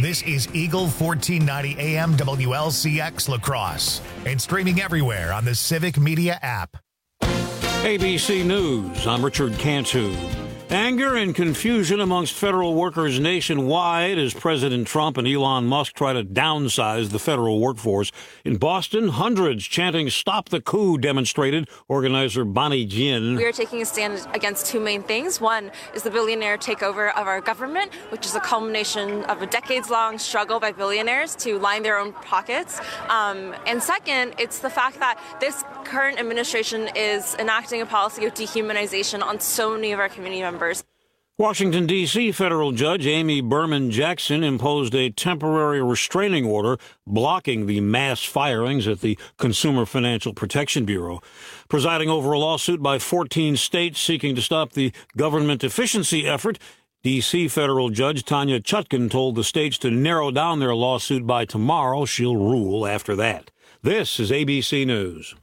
This is Eagle 1490 AM WLCX La Crosse and streaming everywhere on the Civic Media app. ABC News, I'm Richard Cantu. Anger and confusion amongst federal workers nationwide as President Trump and Elon Musk try to downsize the federal workforce. In Boston, hundreds chanting "Stop the Coup" demonstrated. Organizer Bonnie Jin. We are taking a stand against two main things. One is the billionaire takeover of our government, which is a culmination of a decades-long struggle by billionaires to line their own pockets. And second, it's the fact that this current administration is enacting a policy of dehumanization on so many of our community members. Washington, D.C. federal judge Amy Berman Jackson imposed a temporary restraining order blocking the mass firings at the Consumer Financial Protection Bureau. Presiding over a lawsuit by 14 states seeking to stop the government efficiency effort, D.C. federal judge Tanya Chutkan told the states to narrow down their lawsuit by tomorrow. She'll rule after that. This is ABC News.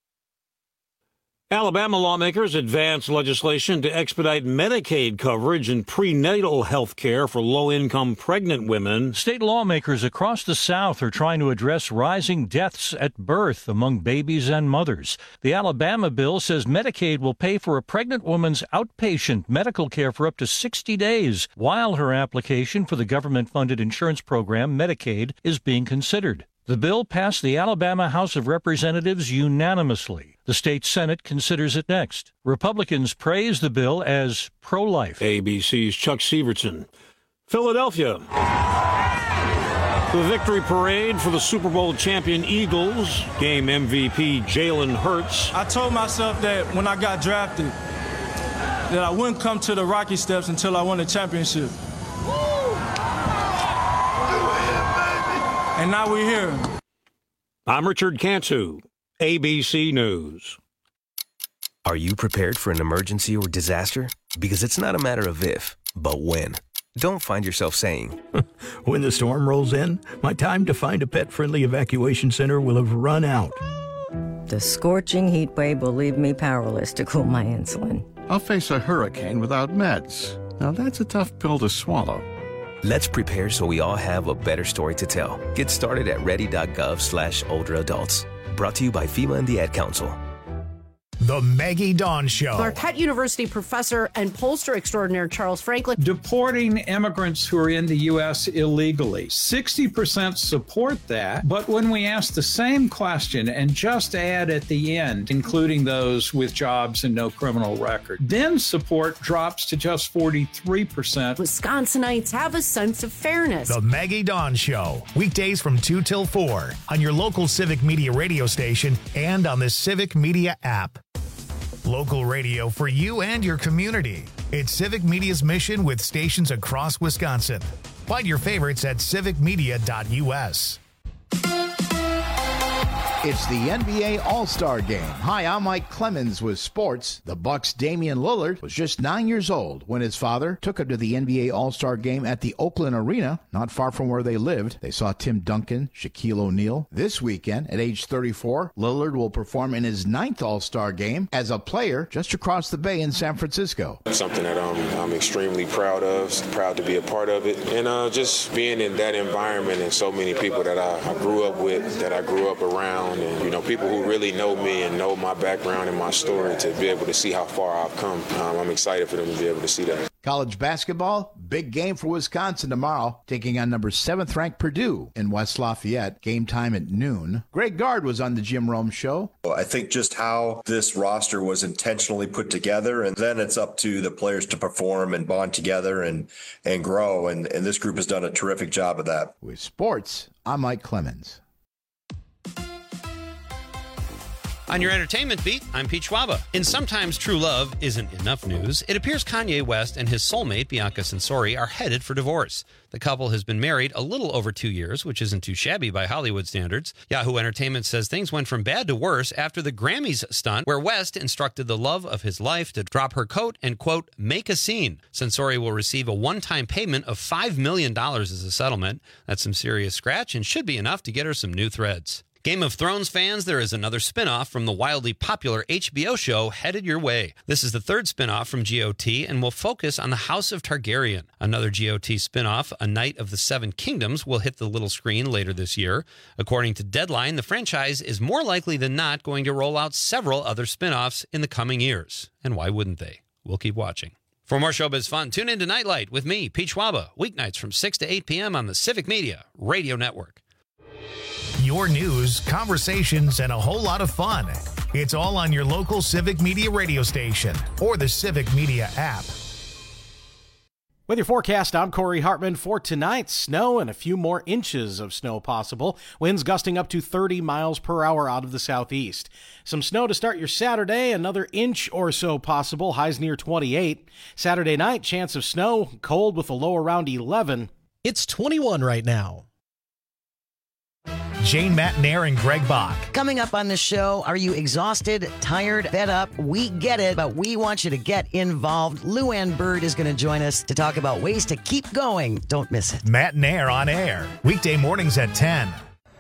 Alabama lawmakers advanced legislation to expedite Medicaid coverage and prenatal health care for low-income pregnant women. State lawmakers across the South are trying to address rising deaths at birth among babies and mothers. The Alabama bill says Medicaid will pay for a pregnant woman's outpatient medical care for up to 60 days, while her application for the government-funded insurance program, Medicaid, is being considered. The bill passed the Alabama House of Representatives unanimously. The state Senate considers it next. Republicans praise the bill as pro-life. ABC's Chuck Severson. Philadelphia. The victory parade for the Super Bowl champion Eagles. Game MVP Jalen Hurts. I told myself that when I got drafted that I wouldn't come to the Rocky Steps until I won a championship. And now we're here. I'm Richard Cantu, ABC News. Are you prepared for an emergency or disaster? Because it's not a matter of if, but when. Don't find yourself saying, when the storm rolls in, my time to find a pet-friendly evacuation center will have run out. The scorching heat wave will leave me powerless to cool my insulin. I'll face a hurricane without meds. Now that's a tough pill to swallow. Let's prepare so we all have a better story to tell. Get started at ready.gov/older adults. Brought to you by FEMA and the Ad Council. The Maggie Dawn Show. Marquette University professor and pollster extraordinaire Charles Franklin. Deporting immigrants who are in the U.S. illegally. 60% support that, but when we ask the same question and just add at the end, including those with jobs and no criminal record, then support drops to just 43%. Wisconsinites have a sense of fairness. The Maggie Dawn Show. Weekdays from 2 till 4 on your local Civic Media radio station and on the Civic Media app. Local radio for you and your community. It's Civic Media's mission with stations across Wisconsin. Find your favorites at civicmedia.us. It's the NBA All-Star Game. Hi, I'm Mike Clemens with sports. The Bucks' Damian Lillard was just 9 years old when his father took him to the NBA All-Star Game at the Oakland Arena, not far from where they lived. They saw Tim Duncan, Shaquille O'Neal. This weekend, at age 34, Lillard will perform in his 9th All-Star Game as a player just across the bay in San Francisco. Something that I'm extremely proud of, proud to be a part of it, and just being in that environment and so many people that I grew up with, that I grew up around. And, people who really know me and know my background and my story, to be able to see how far I've come. I'm excited for them to be able to see that. College basketball, big game for Wisconsin tomorrow, taking on number 7th ranked Purdue in West Lafayette. Game time at noon. Greg Gard was on the Jim Rome Show. I think just how this roster was intentionally put together, and then it's up to the players to perform and bond together and grow. And this group has done a terrific job of that. With sports, I'm Mike Clemens. On your entertainment beat, I'm Pete Schwaba. In Sometimes True Love Isn't Enough news, it appears Kanye West and his soulmate, Bianca Censori, are headed for divorce. The couple has been married a little over 2 years, which isn't too shabby by Hollywood standards. Yahoo Entertainment says things went from bad to worse after the Grammys stunt, where West instructed the love of his life to drop her coat and, quote, make a scene. Censori will receive a one-time payment of $5 million as a settlement. That's some serious scratch and should be enough to get her some new threads. Game of Thrones fans, there is another spin-off from the wildly popular HBO show headed your way. This is the third spin-off from GOT and will focus on the House of Targaryen. Another GOT spin-off, A Knight of the Seven Kingdoms, will hit the little screen later this year. According to Deadline, the franchise is more likely than not going to roll out several other spin-offs in the coming years. And why wouldn't they? We'll keep watching. For more showbiz fun, tune in to Nightlight with me, Pete Schwaba, weeknights from 6 to 8 p.m. on the Civic Media Radio Network. Your news, conversations, and a whole lot of fun. It's all on your local Civic Media radio station or the Civic Media app. With your forecast, I'm Corey Hartman. For tonight, snow and a few more inches of snow possible. Winds gusting up to 30 miles per hour out of the southeast. Some snow to start your Saturday, another inch or so possible, highs near 28. Saturday night, chance of snow, cold with a low around 11. It's 21 right now. Jane Matnair and Greg Bach. Coming up on the show, are you exhausted, tired, fed up? We get it, but we want you to get involved. Lou Ann Bird is going to join us to talk about ways to keep going. Don't miss it. Matnair on air, weekday mornings at 10.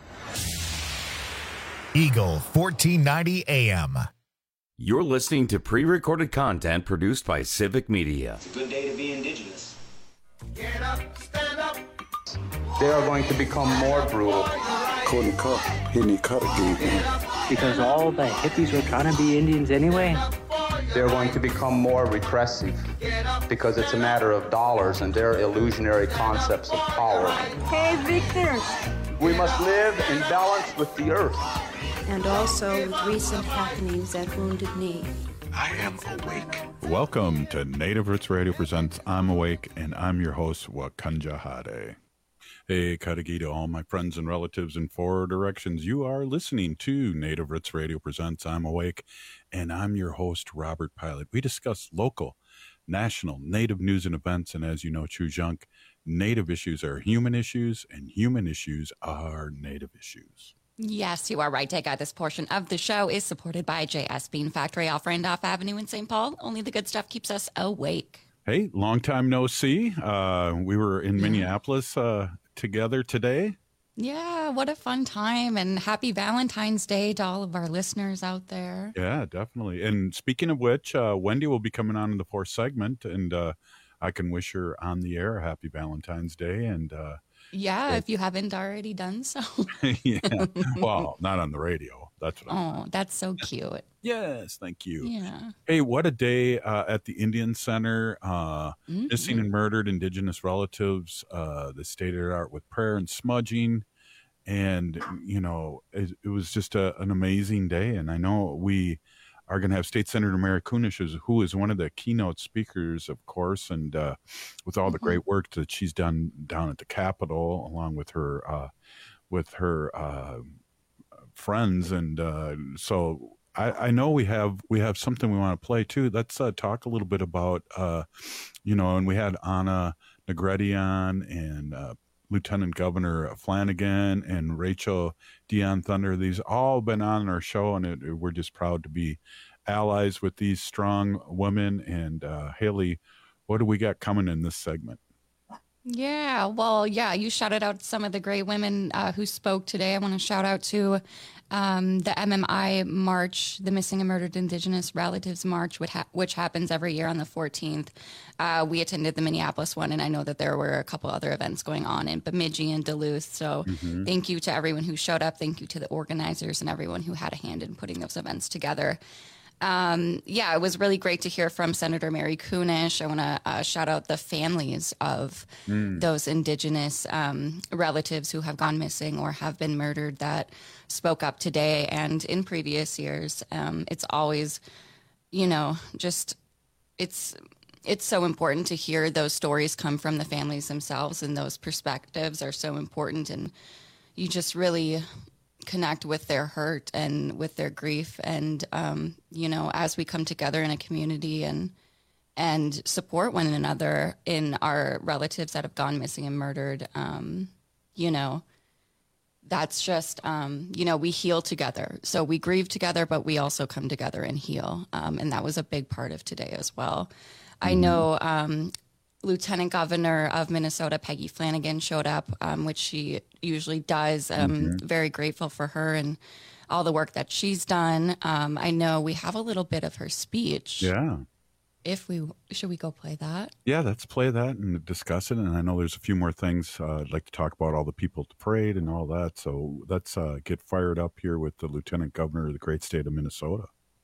Eagle 1490 AM. You're listening to pre-recorded content produced by Civic Media. It's a good day to be indigenous. Get up, stand up. They are going to become more brutal. Couldn't cut. He didn't cut again. Because all the hippies were trying to be Indians anyway. They're going to become more repressive because it's a matter of dollars and their illusionary concepts of power. Hey, Victor. We must live in balance with the earth. And also with recent happenings at Wounded Knee. I am awake. Welcome to Native Roots Radio presents I'm Awake, and I'm your host, Wakanja Hade. Hey, Kadagi to all my friends and relatives in four directions. You are listening to Native Roots Radio presents I'm Awake, and I'm your host, Robert Pilot. We discuss local, national, Native news and events, and as you know, Chujunk, Native issues are human issues, and human issues are Native issues. Yes, you are right, Jay. This portion of the show is supported by JS Bean Factory off Randolph Avenue in St. Paul. Only the good stuff keeps us awake. Hey, long time no see. We were in Minneapolis together today. Yeah, what a fun time, and happy Valentine's Day to all of our listeners out there. Yeah, definitely. And speaking of which, Wendy will be coming on in the fourth segment, and I can wish her on the air a happy Valentine's Day. And if you haven't already done so. Yeah, well, not on the radio. That's what I'm saying. That's so cute. Yes, thank you. Yeah. Hey, what a day at the Indian Center. Missing and murdered Indigenous relatives. The state-of-the-art with prayer and smudging. And, you know, it was just an amazing day. And I know we are going to have State Senator Mary Kunesh, who is one of the keynote speakers, of course, and with all the great work that she's done down at the Capitol, along with her friends. And so I know we have something we want to play too. Let's talk a little bit about, and we had Anna Negrete on, and Lieutenant Governor Flanagan and Rachel Dion Thunder. These all been on our show, and we're just proud to be allies with these strong women. And Haley, what do we got coming in this segment? Yeah, well, you shouted out some of the great women who spoke today. I want to shout out to the MMI March, the Missing and Murdered Indigenous Relatives March, which happens every year on the 14th. We attended the Minneapolis one, and I know that there were a couple other events going on in Bemidji and Duluth. So thank you to everyone who showed up. Thank you to the organizers and everyone who had a hand in putting those events together. It was really great to hear from Senator Mary Kunesh. I want to shout out the families of those Indigenous relatives who have gone missing or have been murdered that spoke up today and in previous years. It's always, it's so important to hear those stories come from the families themselves, and those perspectives are so important, and you just really connect with their hurt and with their grief. And, as we come together in a community and support one another in our relatives that have gone missing and murdered, that's just, we heal together. So we grieve together, but we also come together and heal. And that was a big part of today as well. I know Lieutenant Governor of Minnesota, Peggy Flanagan, showed up, which she usually does. Very grateful for her and all the work that she's done. I know we have a little bit of her speech. Yeah. Should we go play that? Yeah, let's play that and discuss it. And I know there's a few more things I'd like to talk about, all the people at the parade and all that. So let's get fired up here with the Lieutenant Governor of the great state of Minnesota.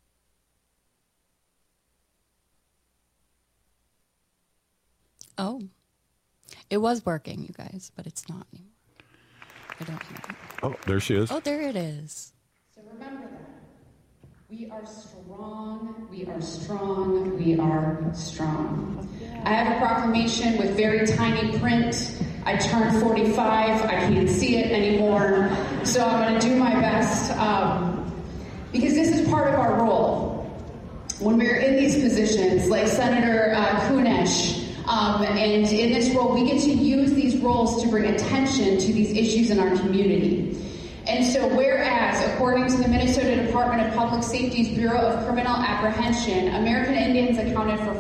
Oh, it was working, you guys, but it's not anymore. I don't hear it. Oh, there she is. Oh, there it is. So remember that. We are strong, we are strong, we are strong. I have a proclamation with very tiny print. I turned 45, I can't see it anymore, so I'm going to do my best because this is part of our role. When we're in these positions, like Senator Kunesh, and in this role, we get to use these roles to bring attention to these issues in our community. And so whereas, according to the Minnesota Department of Public Safety's Bureau of Criminal Apprehension, American Indians accounted for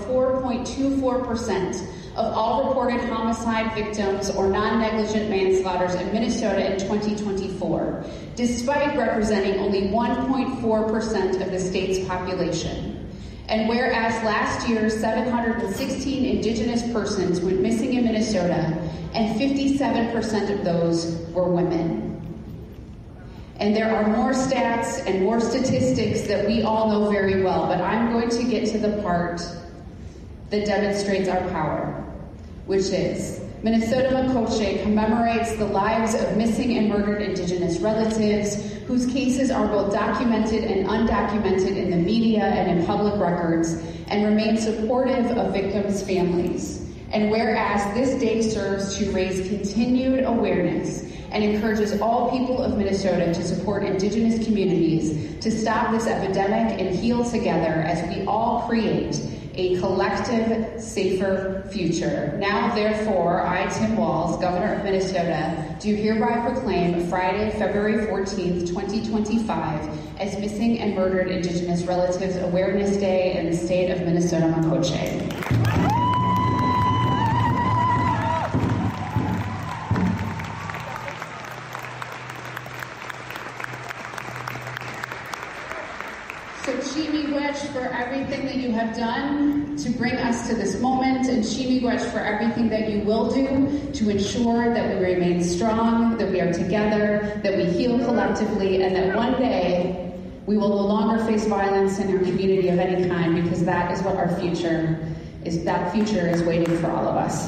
4.24% of all reported homicide victims or non-negligent manslaughters in Minnesota in 2024, despite representing only 1.4% of the state's population. And whereas last year, 716 Indigenous persons went missing in Minnesota, and 57% of those were women. And there are more stats and more statistics that we all know very well, but I'm going to get to the part that demonstrates our power, which is Minnesota Makoche commemorates the lives of missing and murdered Indigenous relatives whose cases are both documented and undocumented in the media and in public records, and remain supportive of victims' families. And whereas this day serves to raise continued awareness and encourages all people of Minnesota to support Indigenous communities to stop this epidemic and heal together as we all create a collective, safer future. Now, therefore, I, Tim Walz, Governor of Minnesota, do hereby proclaim Friday, February 14th, 2025 as Missing and Murdered Indigenous Relatives Awareness Day in the state of Minnesota Makoche. For everything that you have done to bring us to this moment, and Shimigwech for everything that you will do to ensure that we remain strong, that we are together, that we heal collectively, and that one day we will no longer face violence in our community of any kind, because that is what our future is. That future is waiting for all of us.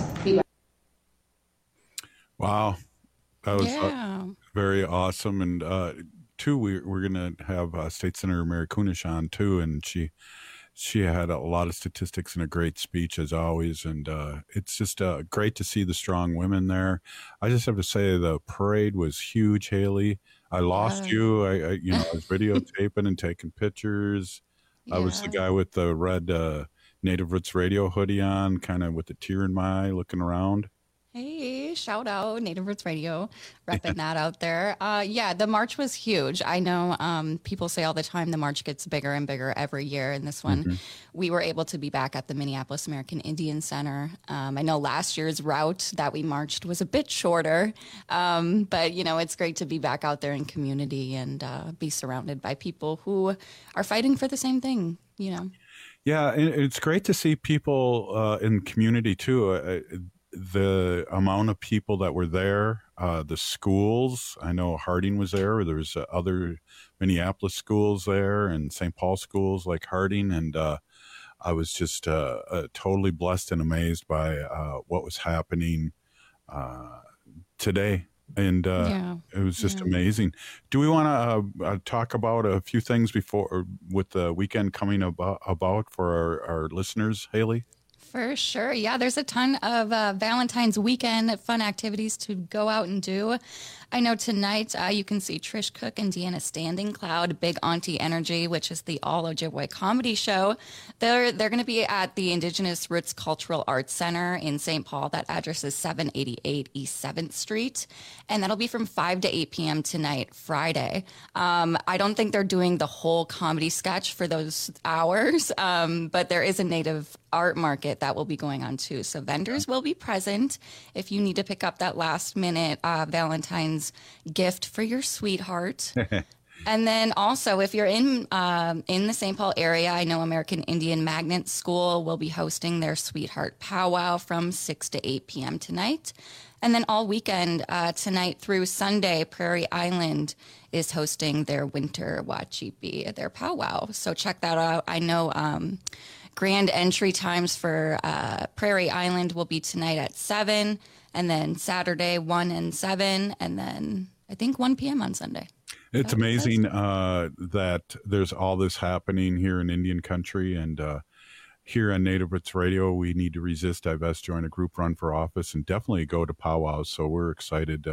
Wow, that was very awesome. And too, we're going to have State Senator Mary Kunesh on too, and she had a lot of statistics and a great speech as always, and it's just great to see the strong women there. I just have to say the parade was huge, Haley. I lost you. I was videotaping and taking pictures. I was the guy with the red Native Roots Radio hoodie on, kind of with a tear in my eye, looking around. Hey, shout out Native Roots Radio, repping that out there. The march was huge. I know people say all the time the march gets bigger and bigger every year. And this one, we were able to be back at the Minneapolis American Indian Center. I know last year's route that we marched was a bit shorter, but, it's great to be back out there in community and be surrounded by people who are fighting for the same thing, Yeah, and it's great to see people in community, too. The amount of people that were there, the schools, I know Harding was there. There was other Minneapolis schools there and St. Paul schools like Harding. And I was just totally blessed and amazed by what was happening today. And it was just amazing. Do we want to talk about a few things before with the weekend coming about for our listeners, Haley? For sure. Yeah, there's a ton of Valentine's weekend fun activities to go out and do. I know tonight you can see Trish Cook and Deanna Standing Cloud, Big Auntie Energy, which is the all Ojibwe comedy show. They're going to be at the Indigenous Roots Cultural Arts Center in St. Paul. That address is 788 East 7th Street. And that'll be from 5 to 8 p.m. tonight, Friday. I don't think they're doing the whole comedy sketch for those hours, but there is a Native art market that will be going on too. So vendors will be present if you need to pick up that last minute Valentine's gift for your sweetheart. And then also, if you're in the St. Paul area, I know American Indian Magnet School will be hosting their Sweetheart Powwow from 6 to 8 p.m. tonight. And then all weekend, tonight through Sunday, Prairie Island is hosting their Winter Wachipi, their powwow. So check that out. I know grand entry times for Prairie Island will be tonight at 7, and then Saturday 1 and 7, and then I think 1 p.m. on Sunday. It's amazing that there's all this happening here in Indian country, and here on Native Roots Radio, we need to resist, divest, join a group, run for office, and definitely go to powwows. So we're excited,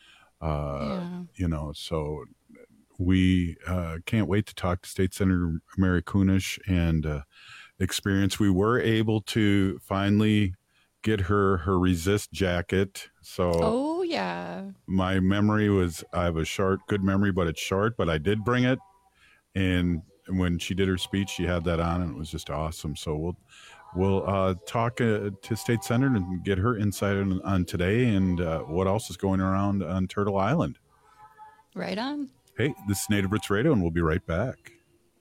so we can't wait to talk to State Senator Mary Kunesh and experience. We were able to finally get her resist jacket. So my memory was, I have a good memory, but it's short, but I did bring it. And when she did her speech, she had that on, and it was just awesome. So we'll talk to State Senator and get her insight on today and what else is going around on Turtle Island. Right on. Hey, this is Native Roots Radio, and we'll be right back.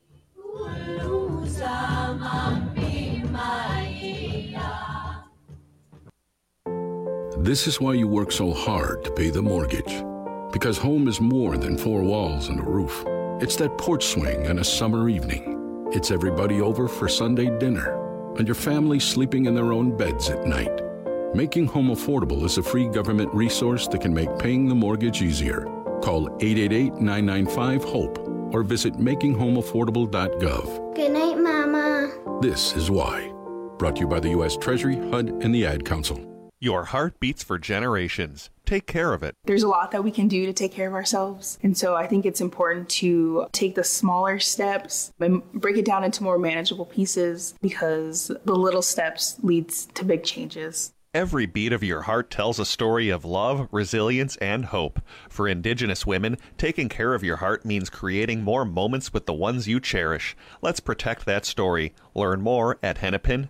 This is why you work so hard to pay the mortgage. Because home is more than 4 walls and a roof. It's that porch swing on a summer evening. It's everybody over for Sunday dinner. And your family sleeping in their own beds at night. Making Home Affordable is a free government resource that can make paying the mortgage easier. Call 888-995-HOPE or visit makinghomeaffordable.gov. Good night, Mama. This is why. Brought to you by the U.S. Treasury, HUD, and the Ad Council. Your heart beats for generations. Take care of it. There's a lot that we can do to take care of ourselves. And so I think it's important to take the smaller steps and break it down into more manageable pieces, because the little steps leads to big changes. Every beat of your heart tells a story of love, resilience, and hope. For Indigenous women, taking care of your heart means creating more moments with the ones you cherish. Let's protect that story. Learn more at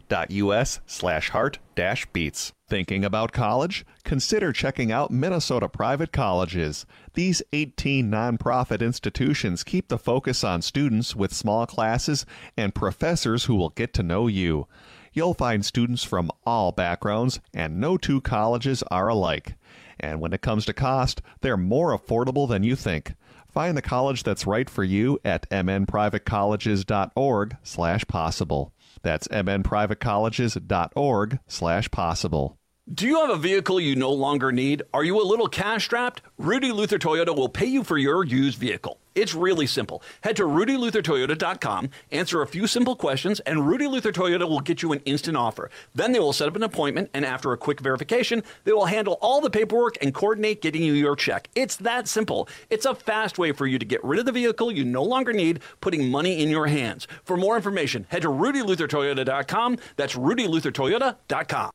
hennepin.us/heart-beats. Thinking about college? Consider checking out Minnesota Private Colleges. These 18 nonprofit institutions keep the focus on students with small classes and professors who will get to know you. You'll find students from all backgrounds, and no two colleges are alike. And when it comes to cost, they're more affordable than you think. Find the college that's right for you at mnprivatecolleges.org/possible. That's mnprivatecolleges.org/possible. Do you have a vehicle you no longer need? Are you a little cash-strapped? Rudy Luther Toyota will pay you for your used vehicle. It's really simple. Head to rudyluthertoyota.com, answer a few simple questions, and Rudy Luther Toyota will get you an instant offer. Then they will set up an appointment, and after a quick verification, they will handle all the paperwork and coordinate getting you your check. It's that simple. It's a fast way for you to get rid of the vehicle you no longer need, putting money in your hands. For more information, head to rudyluthertoyota.com. That's rudyluthertoyota.com.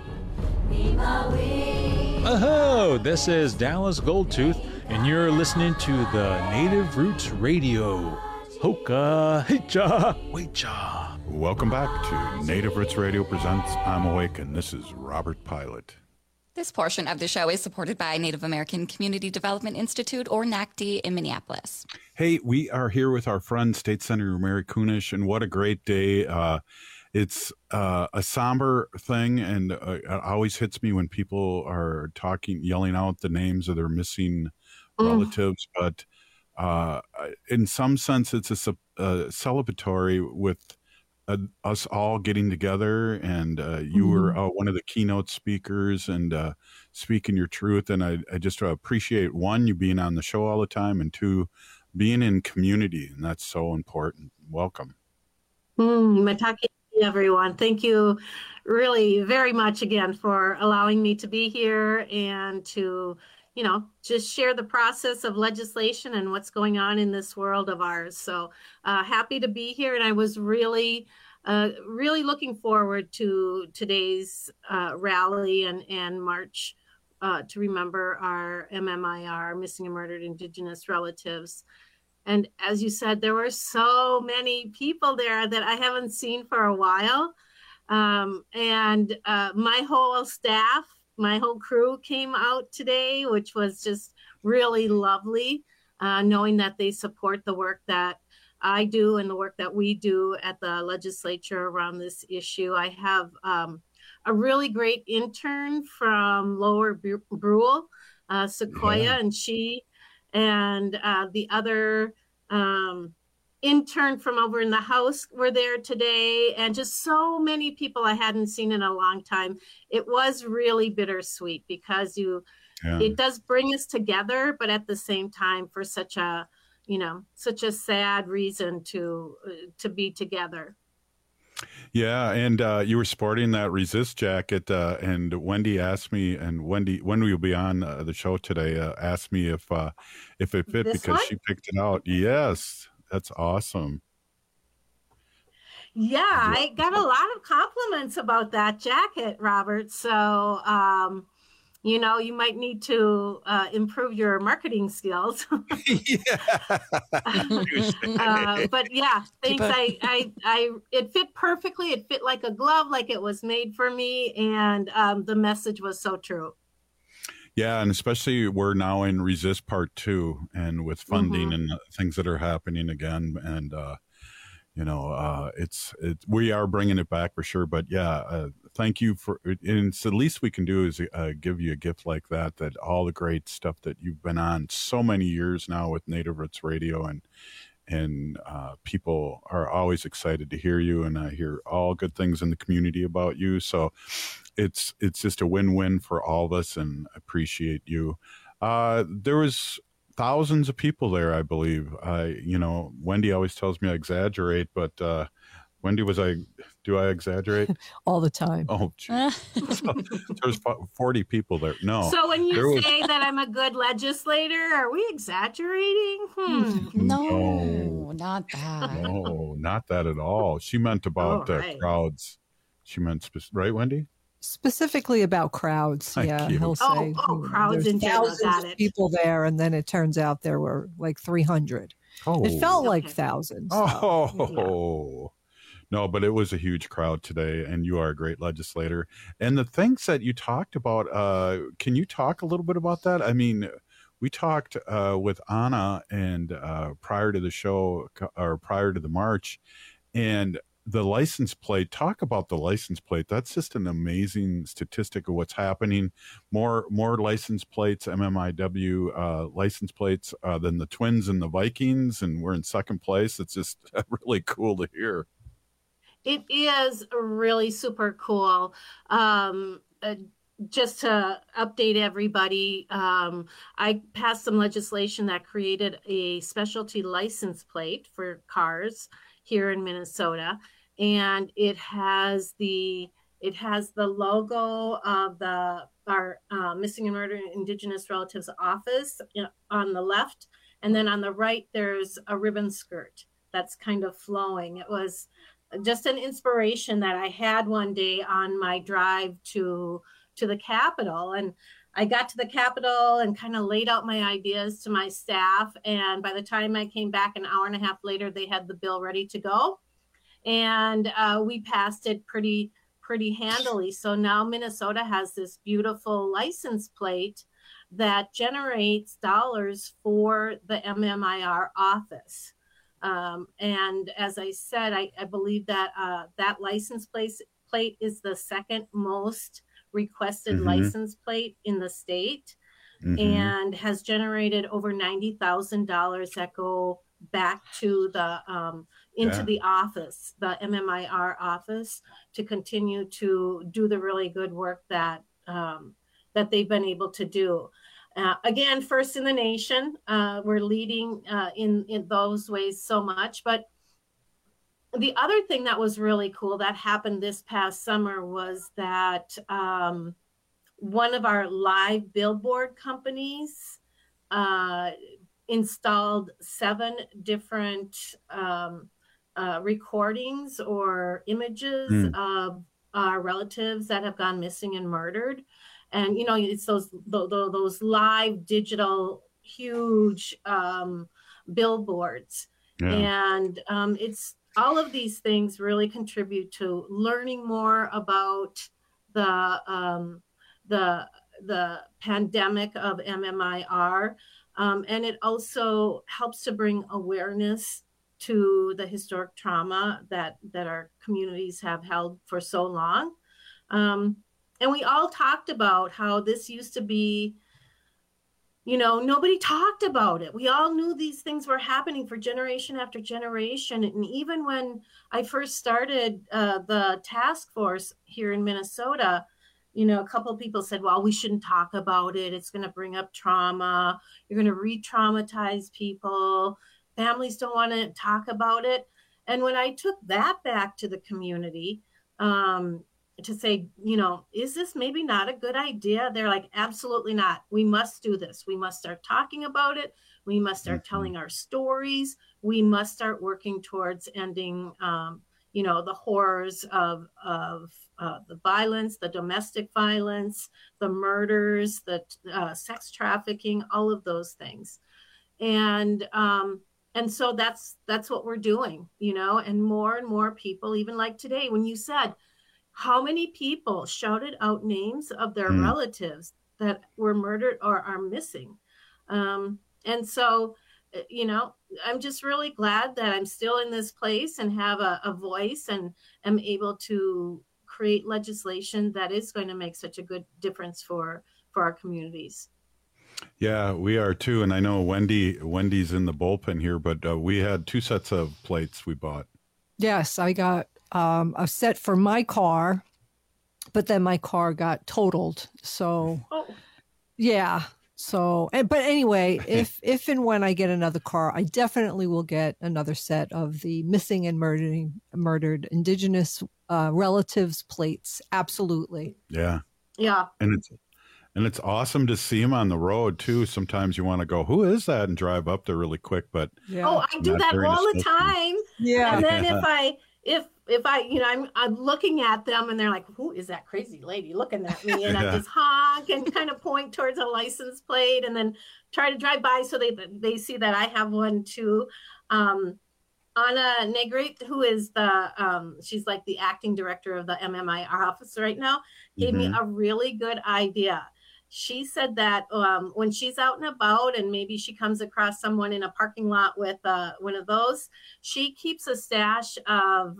Oh, this is Dallas Goldtooth, and you're listening to the Native Roots Radio. Hoka, hicha, wecha. Welcome back to Native Roots Radio presents I'm Awake, and this is Robert Pilot. This portion of the show is supported by Native American Community Development Institute, or NACD, in Minneapolis. Hey, we are here with our friend, State Senator Mary Kunesh, and what a great day. It's a somber thing, and it always hits me when people are yelling out the names of their missing relatives. But in some sense, it's a celebratory with us all getting together. And you were one of the keynote speakers and speaking your truth. And I just appreciate, one, you being on the show all the time, and two, being in community. And that's so important. Welcome. Mataki, everyone. Thank you really very much again for allowing me to be here and to, just share the process of legislation and what's going on in this world of ours. So happy to be here. And I was really looking forward to today's rally and march to remember our MMIR, missing and murdered Indigenous relatives. And as you said, there were so many people there that I haven't seen for a while. And my whole staff, my whole crew came out today, which was just really lovely, knowing that they support the work that I do and the work that we do at the legislature around this issue. I have a really great intern from Lower Brule, Sequoia, and she and the other intern from over in the house were there today, and just so many people I hadn't seen in a long time. It was really bittersweet because it does bring us together, but at the same time for such a sad reason to be together. Yeah, and you were sporting that Resist jacket, and Wendy asked me, and Wendy, when we will be on the show today, asked me if it fit This because one? she picked it out. Yes, that's awesome. Yeah, I got a lot of compliments about that jacket, Robert. So, you might need to improve your marketing skills. But yeah, thanks. It fit perfectly. It fit like a glove, like it was made for me. And the message was so true. Yeah, and especially we're now in Resist Part 2, and with funding and things that are happening again, and we are bringing it back for sure. But yeah, thank you for. And it's the least we can do is give you a gift like that. That all the great stuff that you've been on so many years now with Native Roots Radio, and people are always excited to hear you, and I hear all good things in the community about you. So it's just a win-win for all of us, and appreciate you. There was thousands of people there, I believe. Wendy always tells me I exaggerate, but Wendy, do I exaggerate? All the time. Oh, geez. So, there's 40 people there. No. So when you say that I'm a good legislator, are we exaggerating? No, not that. No, not that at all. She meant about crowds. She meant, right, Wendy? Specifically about crowds. Thank you. He'll say crowds there's in general. thousands of people there, and then it turns out there were like 300. It felt like thousands. Oh, no, but it was a huge crowd today, and you are a great legislator. And the things that you talked about, can you talk a little bit about that? I mean, we talked with Anna and prior to the show, or prior to the march, and the license plate, talk about the license plate. That's just an amazing statistic of what's happening. More license plates, MMIW license plates than the Twins and the Vikings, and we're in second place. It's just really cool to hear. It is really super cool. Just to update everybody, I passed some legislation that created a specialty license plate for cars here in Minnesota, and it has the logo of our Missing and Murdered Indigenous Relatives Office on the left, and then on the right there's a ribbon skirt that's kind of flowing. It was just an inspiration that I had one day on my drive to the Capitol, and I got to the Capitol and kind of laid out my ideas to my staff, and by the time I came back an hour and a half later, they had the bill ready to go, and we passed it pretty handily. So now Minnesota has this beautiful license plate that generates dollars for the MMIR office. And as I said, I believe that that license plate is the second most requested license plate in the state, and has generated over $90,000 that go back to the into the office, the MMIR office, to continue to do the really good work that that they've been able to do. Again, first in the nation, we're leading in those ways so much. But the other thing that was really cool that happened this past summer was that one of our live billboard companies installed 7 different recordings or images of our relatives that have gone missing and murdered. And, it's those live digital huge billboards. Yeah. And it's all of these things really contribute to learning more about the pandemic of MMIR. And it also helps to bring awareness to the historic trauma that our communities have held for so long. And we all talked about how this used to be, nobody talked about it. We all knew these things were happening for generation after generation. And even when I first started the task force here in Minnesota, a couple of people said, well, we shouldn't talk about it. It's going to bring up trauma. You're going to re-traumatize people. Families don't want to talk about it. And when I took that back to the community to say, is this maybe not a good idea? They're like, absolutely not. We must do this. We must start talking about it. We must start telling our stories. We must start working towards ending, the horrors of the violence, the domestic violence, the murders, the sex trafficking, all of those things. And so that's what we're doing, and more people, even like today, when you said how many people shouted out names of their relatives that were murdered or are missing. And so, I'm just really glad that I'm still in this place and have a voice and am able to create legislation that is going to make such a good difference for our communities. Yeah, we are too. And I know Wendy's in the bullpen here, but we had 2 sets of plates we bought. Yes, I got a set for my car, but then my car got totaled. So, yeah. So, but anyway, if and when I get another car, I definitely will get another set of the missing and murdered Indigenous relatives plates. Absolutely. Yeah. Yeah. And it's awesome to see them on the road too. Sometimes you want to go, who is that? And drive up there really quick. But I do that all the time. Yeah. And then if I, I'm looking at them and they're like, who is that crazy lady looking at me? And I just honk and kind of point towards a license plate and then try to drive by so they see that I have one too. Anna Negrete, who is she's like the acting director of the MMIR office right now, gave me a really good idea. She said that when she's out and about and maybe she comes across someone in a parking lot with one of those, she keeps a stash of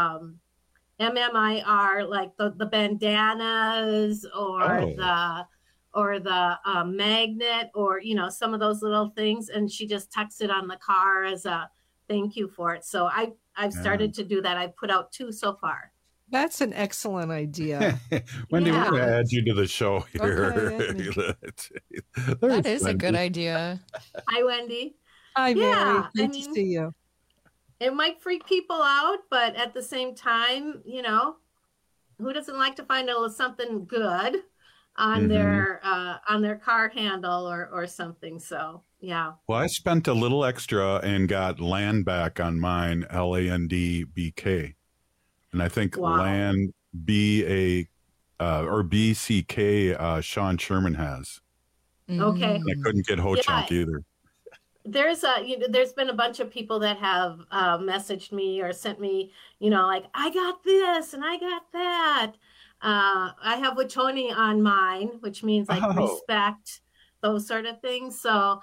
MMIR, like the bandanas or the magnet or, some of those little things. And she just tucks it on the car as a thank you for it. So I've started to do that. I've put out 2 so far. That's an excellent idea. Wendy, we're going to add you to the show here. Okay, that is a good idea. Hi, Wendy. Hi, Mary. Good to see you. It might freak people out, but at the same time, who doesn't like to find a little something good on their car handle or something? So, yeah. Well, I spent a little extra and got Landback on mine, LANDBK. And I think Land BA or BCK Sean Sherman has. Okay. And I couldn't get Ho Chunk either. There's been a bunch of people that have messaged me or sent me, like, I got this and I got that. I have Wachoni on mine, which means like respect, those sort of things. So,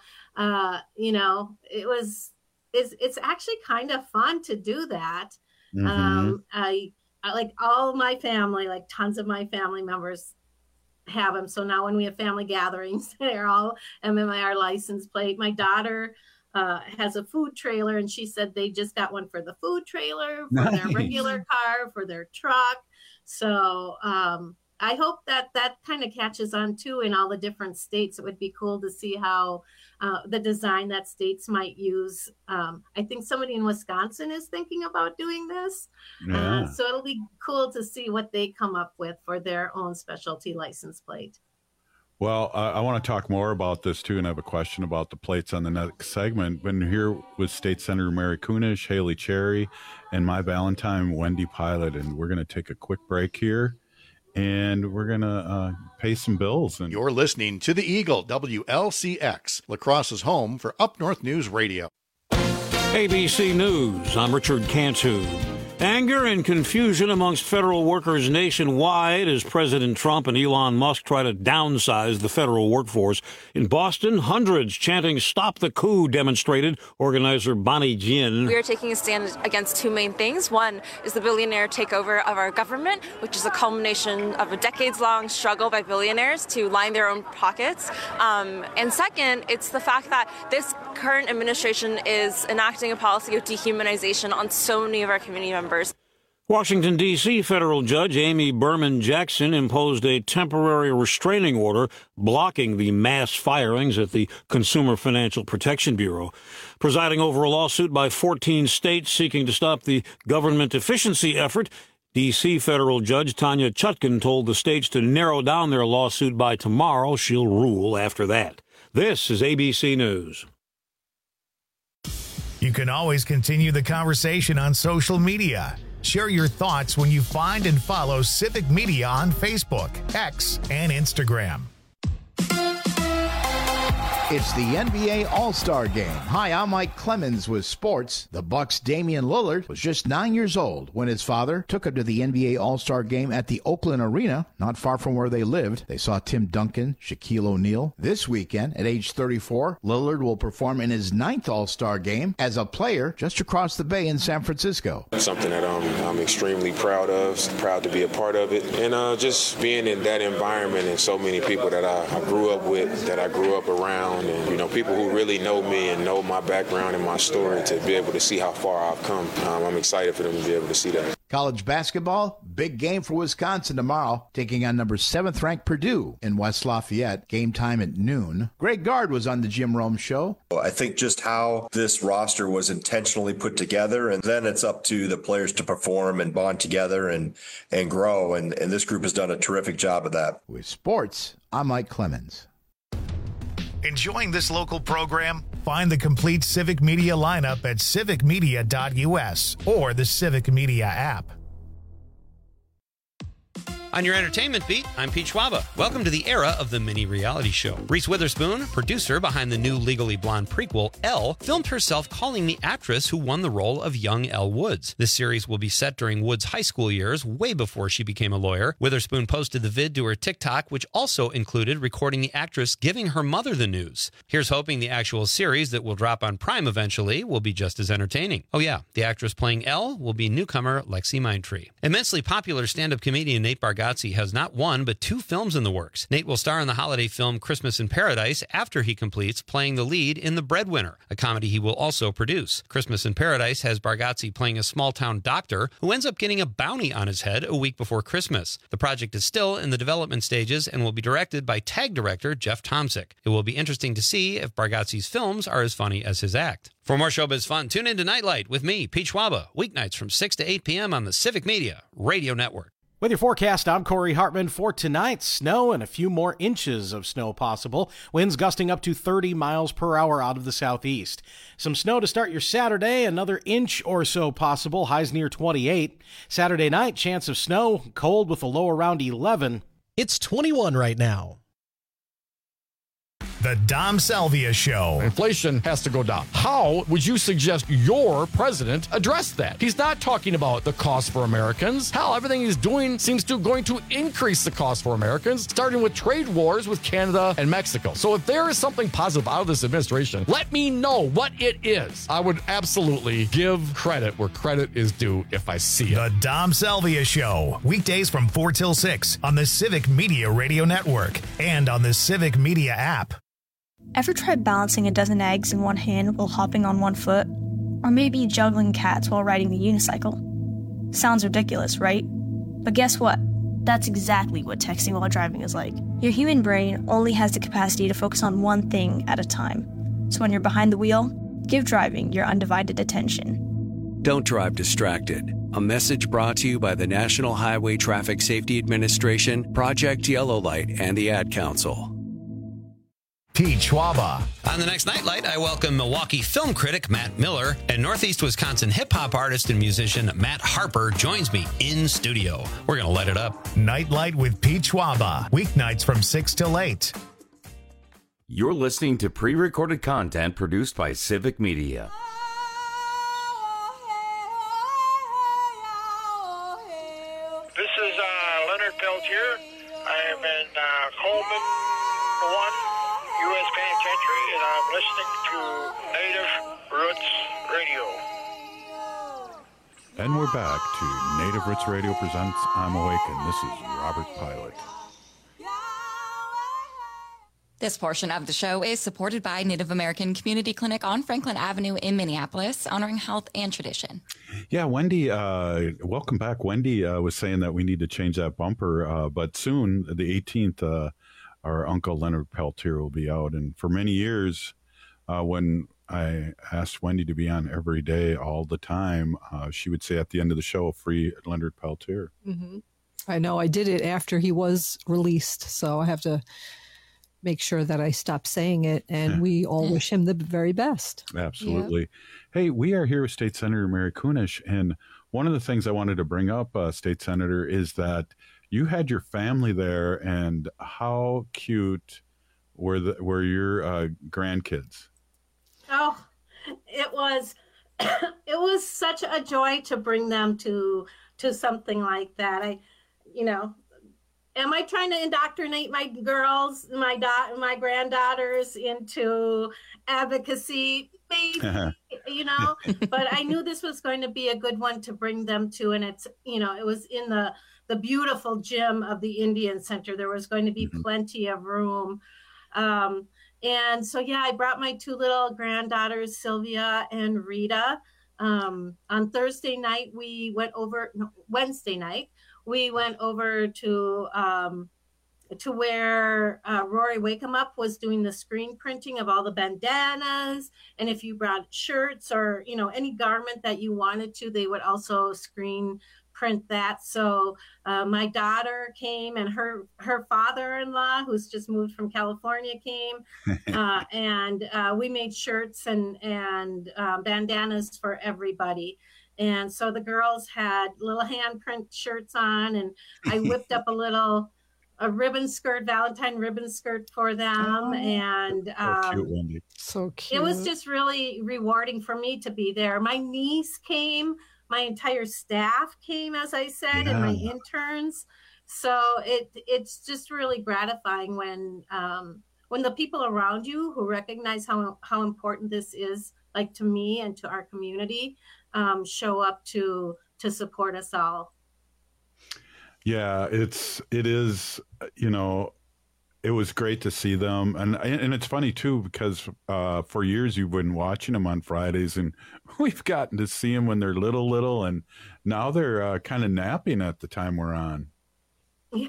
it's actually kind of fun to do that. I like all my family, like tons of my family members have them. So now when we have family gatherings, they're all MMIR license plate. My daughter has a food trailer and she said they just got one for the food trailer, for their regular car, for their truck. So I hope that kind of catches on too in all the different states. It would be cool to see how the design that states might use. I think somebody in Wisconsin is thinking about doing this. Yeah. So it'll be cool to see what they come up with for their own specialty license plate. Well, I want to talk more about this too, and I have a question about the plates on the next segment. Been here with State Senator Mary Kunesh, Haley Cherry, and my Valentine, Wendy Pilot, and we're going to take a quick break here. And we're going to pay some bills. And you're listening to the Eagle, WLCX, La Crosse's home for Up North News Radio. ABC News, I'm Richard Cantu. Anger and confusion amongst federal workers nationwide as President Trump and Elon Musk try to downsize the federal workforce. In Boston, hundreds chanting "Stop the Coup" demonstrated. Organizer Bonnie Jin. We are taking a stand against two main things. One is the billionaire takeover of our government, which is a culmination of a decades-long struggle by billionaires to line their own pockets. And second, it's the fact that this current administration is enacting a policy of dehumanization on so many of our community members. Washington, D.C. federal judge Amy Berman Jackson imposed a temporary restraining order blocking the mass firings at the Consumer Financial Protection Bureau. Presiding over a lawsuit by 14 states seeking to stop the government efficiency effort, D.C. federal judge Tanya Chutkan told the states to narrow down their lawsuit by tomorrow. She'll rule after that. This is ABC News. You can always continue the conversation on social media. Share your thoughts when you find and follow Civic Media on Facebook, X, and Instagram. It's the NBA All-Star Game. Hi, I'm Mike Clemens with sports. The Bucks' Damian Lillard was just 9 years old when his father took him to the NBA All-Star Game at the Oakland Arena, not far from where they lived. They saw Tim Duncan, Shaquille O'Neal. This weekend, at age 34, Lillard will perform in his 9th All-Star Game as a player just across the bay in San Francisco. Something that I'm extremely proud of, proud to be a part of it, and just being in that environment and so many people that I grew up with, that I grew up around. And, you know, people who really know me and know my background and my story, to be able to see how far I've come. I'm excited for them to be able to see that. College basketball, big game for Wisconsin tomorrow, taking on number 7th ranked Purdue in West Lafayette. Game time at noon. Greg Gard was on the Jim Rome Show. I think just how this roster was intentionally put together, and then it's up to the players to perform and bond together and grow. And this group has done a terrific job of that. With sports, I'm Mike Clemens. Enjoying this local program? Find the complete Civic Media lineup at civicmedia.us or the Civic Media app. On your entertainment beat, I'm Pete Schwaba. Welcome to the era of the mini reality show. Reese Witherspoon, producer behind the new Legally Blonde prequel, Elle, filmed herself calling the actress who won the role of young Elle Woods. This series will be set during Woods' high school years, way before she became a lawyer. Witherspoon posted the vid to her TikTok, which also included recording the actress giving her mother the news. Here's hoping the actual series that will drop on Prime eventually will be just as entertaining. Oh yeah, the actress playing Elle will be newcomer Lexi Mindtree. Immensely popular stand-up comedian Nate Bargatze has not one but 2 films in the works. Nate will star in the holiday film Christmas in Paradise after he completes playing the lead in The Breadwinner, a comedy he will also produce. Christmas in Paradise has Bargatze playing a small-town doctor who ends up getting a bounty on his head a week before Christmas. The project is still in the development stages and will be directed by TAG director Jeff Tomsic. It will be interesting to see if Bargatze's films are as funny as his act. For more showbiz fun, tune in to Nightlight with me, Pete Schwaba, weeknights from 6 to 8 p.m. on the Civic Media Radio Network. With your forecast, I'm Corey Hartman. For tonight, snow and a few more inches of snow possible. Winds gusting up to 30 miles per hour out of the southeast. Some snow to start your Saturday, another inch or so possible, highs near 28. Saturday night, chance of snow, cold with a low around 11. It's 21 right now. The Dom Salvia Show. Inflation has to go down. How would you suggest your president address that? He's not talking about the cost for Americans. Hell, everything he's doing seems to going to increase the cost for Americans, starting with trade wars with Canada and Mexico. So if there is something positive out of this administration, let me know what it is. I would absolutely give credit where credit is due if I see it. The Dom Salvia Show. Weekdays from 4 till 6 on the Civic Media Radio Network and on the Civic Media app. Ever tried balancing a dozen eggs in one hand while hopping on one foot? Or maybe juggling cats while riding the unicycle? Sounds ridiculous, right? But guess what? That's exactly what texting while driving is like. Your human brain only has the capacity to focus on one thing at a time. So when you're behind the wheel, give driving your undivided attention. Don't drive distracted. A message brought to you by the National Highway Traffic Safety Administration, Project Yellow Light, and the Ad Council. Pete Schwaba. On the next Nightlight, I welcome Milwaukee film critic Matt Miller, and Northeast Wisconsin hip-hop artist and musician Matt Harper joins me in studio. We're going to light it up. Nightlight with Pete Schwaba. Weeknights from 6 till 8. You're listening to pre-recorded content produced by Civic Media. listening to Native Roots Radio. And we're back to Native Roots Radio presents I'm Awake, and this is Robert Pilot. This portion of the show is supported by Native American Community Clinic on Franklin Avenue in Minneapolis, honoring health and tradition. Yeah, Wendy, welcome back. Wendy was saying that we need to change that bumper, but soon, the 18th, our Uncle Leonard Peltier will be out. And for many years, when I asked Wendy to be on every day, all the time, she would say at the end of the show, free Leonard Peltier. Mm-hmm. I know. I did it after he was released, so I have to make sure that I stop saying it, and we all wish him the very best. Absolutely. Yep. Hey, we are here with State Senator Mary Kunesh, and one of the things I wanted to bring up, State Senator, is that you had your family there, and how cute were your grandkids? Oh, it was it was such a joy to bring them to something like that. Am I trying to indoctrinate my girls, my granddaughters into advocacy? Maybe, but I knew this was going to be a good one to bring them to. And it was in the beautiful gym of the Indian Center. There was going to be plenty of room. And so, I brought my two little granddaughters, Sylvia and Rita. On Wednesday night, we went over to where Rory Wakemup was doing the screen printing of all the bandanas. And if you brought shirts or, any garment that you wanted to, they would also screen print that. So my daughter came, and her father-in-law, who's just moved from California, came, and we made shirts and bandanas for everybody. And so the girls had little handprint shirts on, and I whipped up a ribbon skirt, Valentine ribbon skirt for them. And cute, Wendy. So cute. It was just really rewarding for me to be there. My niece came, my entire staff came, as I said, and my interns. So it's just really gratifying when the people around you who recognize how important this is, like to me and to our community, show up to support us all. Yeah, it is, it was great to see them. And it's funny too, because for years you've been watching them on Fridays, and we've gotten to see them when they're little, and now they're kind of napping at the time we're on. Yeah.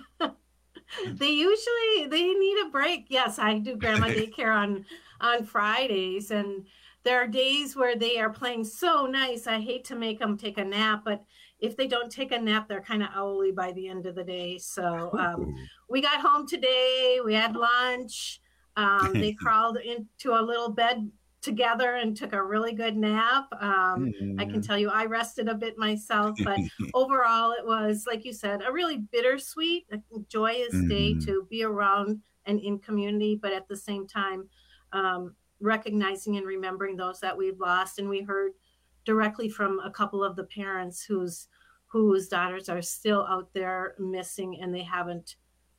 They need a break. Yes, I do grandma daycare on Fridays, and there are days where they are playing so nice. I hate to make them take a nap, but if they don't take a nap, they're kind of owly by the end of the day. So we got home today. We had lunch. They crawled into a little bed together and took a really good nap. I can tell you I rested a bit myself, but overall it was, like you said, a really bittersweet, joyous day to be around and in community, but at the same time, recognizing and remembering those that we've lost. And we heard directly from a couple of the parents whose daughters are still out there missing, and they haven't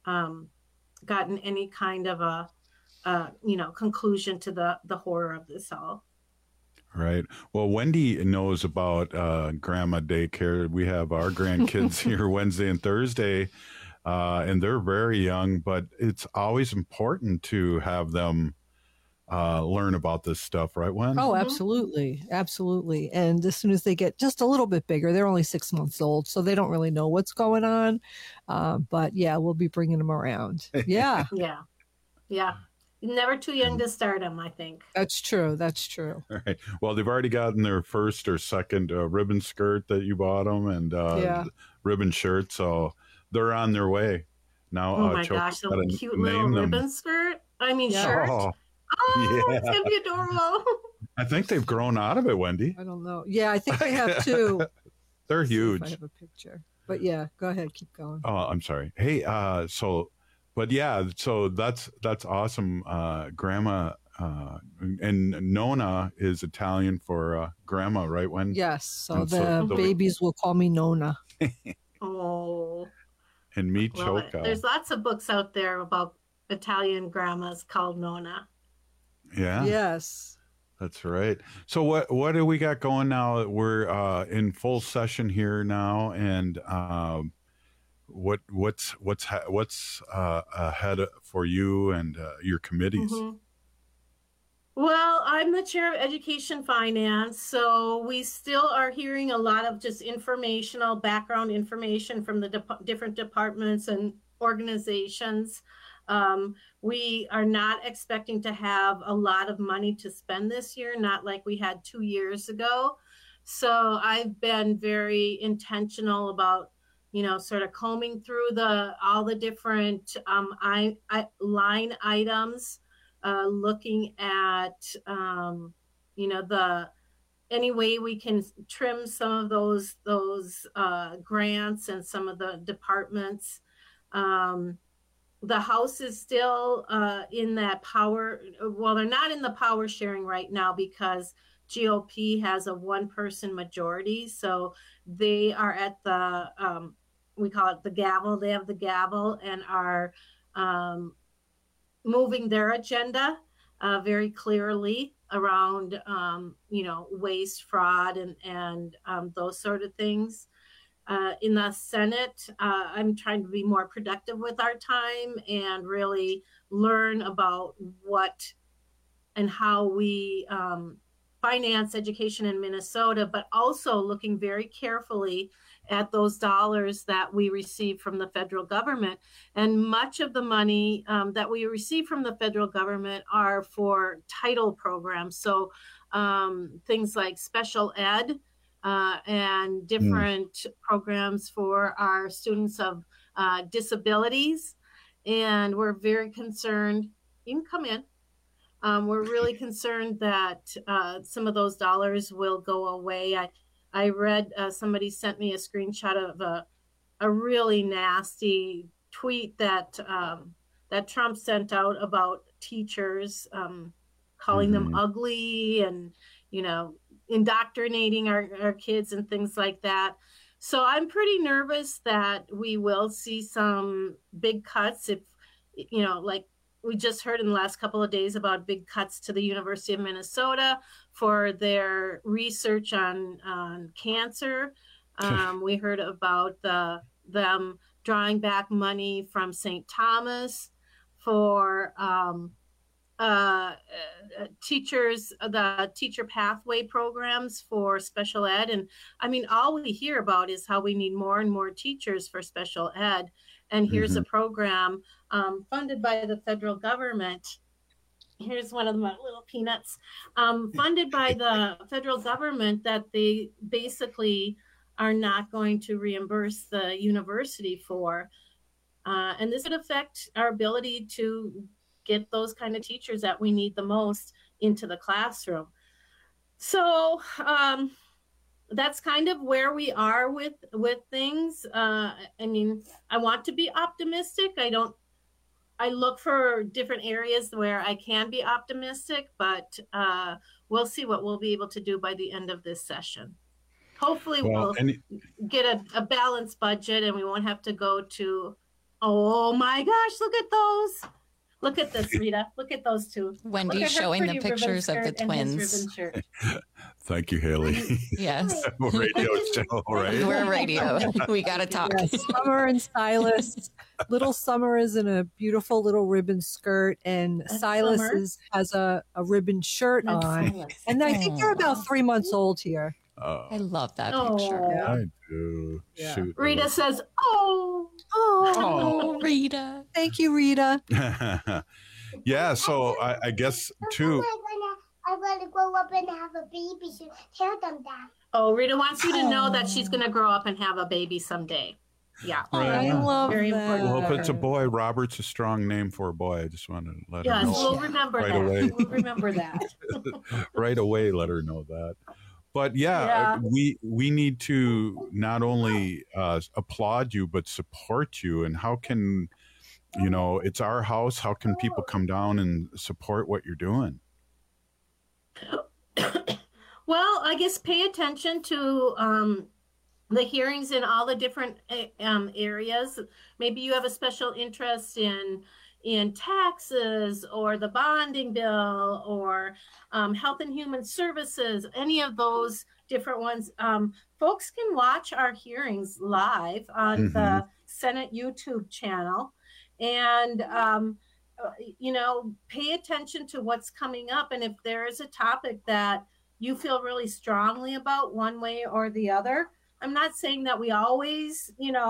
gotten any kind of a conclusion to the horror of this all. Right. Well, Wendy knows about grandma daycare. We have our grandkids here Wednesday and Thursday, and they're very young, but it's always important to have them learn about this stuff, right, Wen? Oh, absolutely. Absolutely. And as soon as they get just a little bit bigger, they're only 6 months old, so they don't really know what's going on. But yeah, we'll be bringing them around. Yeah. Yeah. Never too young to start them, I think. That's true. All right. Well, they've already gotten their first or second ribbon skirt that you bought them, and ribbon shirt, so they're on their way. Now, oh my gosh, the cute little ribbon skirt. Shirt. Oh, it's going to be adorable. I think they've grown out of it, Wendy. I don't know. Yeah, I think they have too. They're huge. I have a picture. But yeah, go ahead. Keep going. Oh, I'm sorry. Hey, so that's awesome. Grandma, and Nona is Italian for grandma, right, Wen? Yes. So the babies will call me Nona. Oh. And me, Choco. There's lots of books out there about Italian grandmas called Nona. Yeah. Yes. That's right. So what do we got going now? We're in full session here now, and what's ahead for you and your committees? Mm-hmm. Well, I'm the chair of Education Finance, so we still are hearing a lot of just informational background information from the different departments and organizations. We are not expecting to have a lot of money to spend this year, not like we had 2 years ago. So I've been very intentional about, sort of combing through all the different line items, looking at, any way we can trim some of those grants and some of the departments. The House is still in that power. Well, they're not in the power sharing right now because GOP has a one-person majority. So they are at the, we call it the gavel. They have the gavel and are moving their agenda very clearly around, waste, fraud, and those sort of things. In the Senate, I'm trying to be more productive with our time and really learn about what and how we finance education in Minnesota, but also looking very carefully at those dollars that we receive from the federal government. And much of the money that we receive from the federal government are for title programs. So things like special ed, and different programs for our students of disabilities. And we're very concerned, you can come in. We're really concerned that some of those dollars will go away. I read somebody sent me a screenshot of a really nasty tweet that Trump sent out about teachers, calling them ugly and, indoctrinating our kids and things like that. So I'm pretty nervous that we will see some big cuts if, like we just heard in the last couple of days about big cuts to the University of Minnesota for their research on cancer. We heard about them drawing back money from St. Thomas for teachers, the teacher pathway programs for special ed. And I mean, all we hear about is how we need more and more teachers for special ed. And here's a program funded by the federal government. Here's one of my little peanuts, funded by the federal government that they basically are not going to reimburse the university for. And this would affect our ability to get those kind of teachers that we need the most into the classroom. So that's kind of where we are with things. I mean, I want to be optimistic. I look for different areas where I can be optimistic, but we'll see what we'll be able to do by the end of this session. Hopefully we'll get a balanced budget and we won't have to go to, oh my gosh, look at those. Look at this, Rita. Look at those two. Wendy's showing the pictures of the twins. Thank you, Haley. Yes. Radio show, right? We're radio. We got to talk. Yes, Summer and Silas. Little Summer is in a beautiful little ribbon skirt, and Silas has a ribbon shirt on. And I think they're about 3 months old here. I love that picture. Yeah. I do. Yeah. Shoot. Rita says, oh, Rita. Thank you, Rita. Yeah, so I guess, too. I want to grow up and have a baby, so tell them that. Oh, Rita wants you to know that she's going to grow up and have a baby someday. Yeah. Right. I love Very that. important. Well, if it's a boy, Robert's a strong name for a boy. I just want to let her know. Yes, we'll remember right that. away. We'll remember that. Right away, let her know that. But yeah. we need to not only applaud you, but support you. And how can, it's our house. How can people come down and support what you're doing? Well, I guess pay attention to the hearings in all the different areas. Maybe you have a special interest in in taxes or the bonding bill or Health and Human Services, any of those different ones, folks can watch our hearings live on the Senate YouTube channel and, pay attention to what's coming up. And if there is a topic that you feel really strongly about one way or the other, I'm not saying that we always,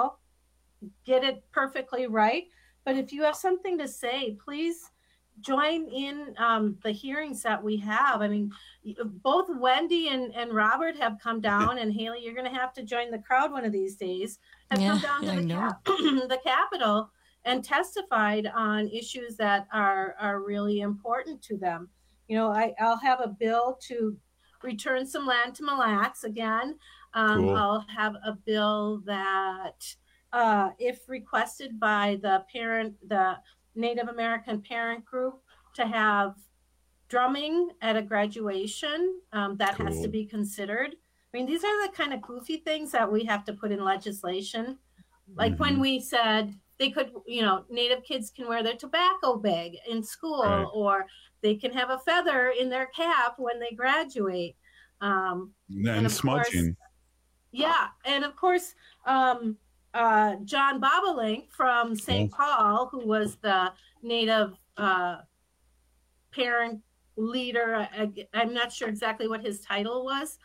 get it perfectly right. But if you have something to say, please join in the hearings that we have. I mean, both Wendy and Robert have come down, and Haley, you're going to have to join the crowd one of these days, have come down to the Capitol and testified on issues that are really important to them. I'll have a bill to return some land to Mille Lacs again. Cool. I'll have a bill that, if requested by the Native American parent group, to have drumming at a graduation, that has to be considered. I mean, these are the kind of goofy things that we have to put in legislation. Like when we said they could, Native kids can wear their tobacco bag in school, or they can have a feather in their cap when they graduate. And smudging. And of course, John Bobolink from St. Paul, who was the Native parent leader, I'm not sure exactly what his title was.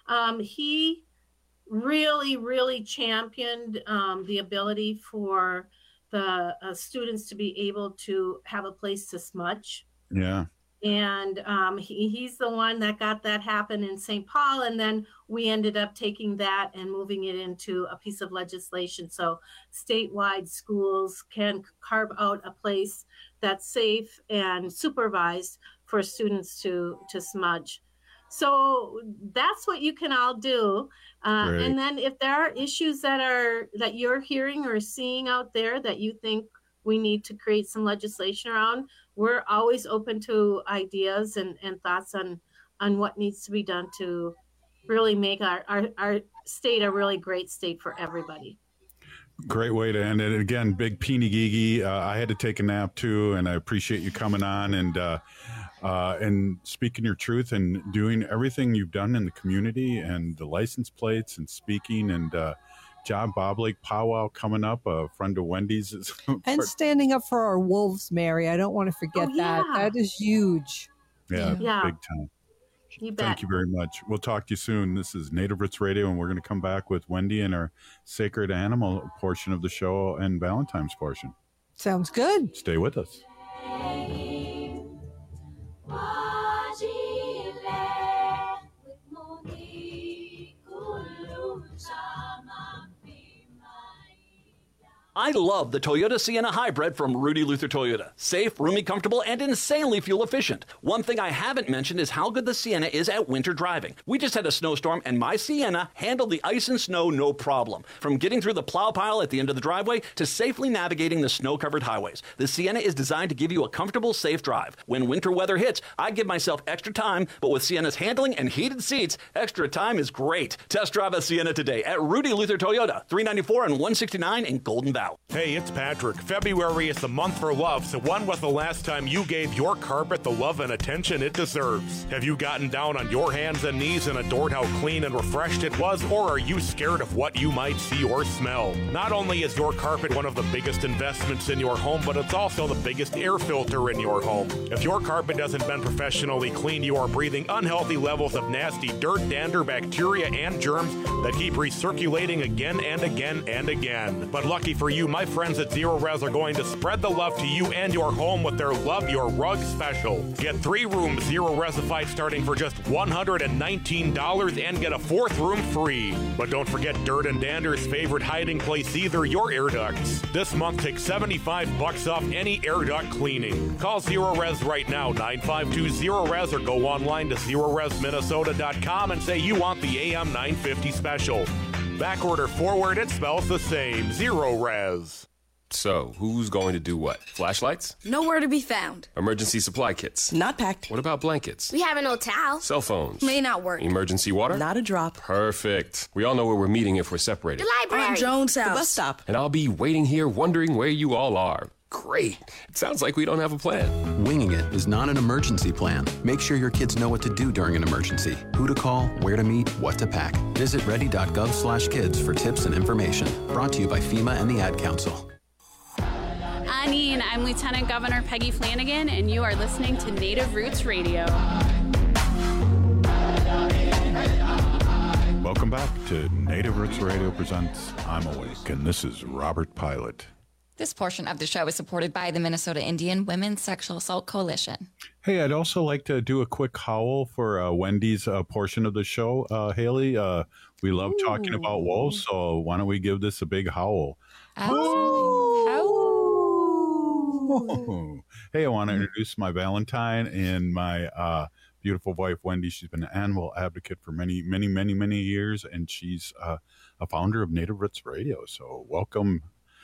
He really, really championed the ability for the students to be able to have a place to smudge. Yeah. And he's the one that got that happen in St. Paul. And then we ended up taking that and moving it into a piece of legislation. So statewide schools can carve out a place that's safe and supervised for students to smudge. So that's what you can all do. And then if there are issues that you're hearing or seeing out there that you think we need to create some legislation around, we're always open to ideas and thoughts on what needs to be done to really make our state a really great state for everybody. Great way to end it. Again, big Peeny Gigi. I had to take a nap too, and I appreciate you coming on and speaking your truth and doing everything you've done in the community and the license plates and speaking and John Bobolink powwow coming up. A friend of Wendy's and standing up for our wolves, Mary. I don't want to forget that. That is huge. Yeah, big time. You bet. Thank you very much. We'll talk to you soon. This is Native Roots Radio, and we're going to come back with Wendy and our sacred animal portion of the show and Valentine's portion. Sounds good. Stay with us. I love the Toyota Sienna Hybrid from Rudy Luther Toyota. Safe, roomy, comfortable, and insanely fuel efficient. One thing I haven't mentioned is how good the Sienna is at winter driving. We just had a snowstorm, and my Sienna handled the ice and snow no problem. From getting through the plow pile at the end of the driveway to safely navigating the snow-covered highways, the Sienna is designed to give you a comfortable, safe drive. When winter weather hits, I give myself extra time, but with Sienna's handling and heated seats, extra time is great. Test drive a Sienna today at Rudy Luther Toyota, 394 and 169 in Golden Valley. Hey, it's Patrick. February is the month for love, so when was the last time you gave your carpet the love and attention it deserves? Have you gotten down on your hands and knees and adored how clean and refreshed it was, or are you scared of what you might see or smell? Not only is your carpet one of the biggest investments in your home, but it's also the biggest air filter in your home. If your carpet hasn't been professionally cleaned, you are breathing unhealthy levels of nasty dirt, dander, bacteria, and germs that keep recirculating again and again and again. But lucky for you, my friends at Zero Res are going to spread the love to you and your home with their Love Your Rug special. Get 3 rooms Zero Resified starting for just $119 and get a 4th room free. But don't forget dirt and dander's favorite hiding place either, your air ducts. This month, take $75 off any air duct cleaning. Call Zero Res right now, 952-ZERO-RES, or go online to ZeroResMinnesota.com and say you want the AM 950 special. Back order forward, it spells the same. Zero Res. So, who's going to do what? Flashlights? Nowhere to be found. Emergency supply kits? Not packed. What about blankets? We have an old towel. Cell phones? May not work. Emergency water? Not a drop. Perfect. We all know where we're meeting if we're separated. The library. On Jones House. The bus stop. And I'll be waiting here wondering where you all are. Great. It sounds like we don't have a plan. Winging it is not an emergency plan. Make sure your kids know what to do during an emergency, who to call, where to meet, what to pack. Visit ready.gov/kids for tips and information. Brought to you by FEMA and the Ad Council. I'm Lieutenant Governor Peggy Flanagan, and you are listening to Native Roots Radio. Welcome back to Native Roots Radio presents I'm Awake, and this is Robert Pilot. This portion of the show is supported by the Minnesota Indian Women's Sexual Assault Coalition. Hey, I'd also like to do a quick howl for Wendy's portion of the show, Haley. We love talking about wolves, so why don't we give this a big howl? Hey, I want to introduce my Valentine and my beautiful wife, Wendy. She's been an animal advocate for many, many, many, many years, and she's a founder of Native Roots Radio. So welcome,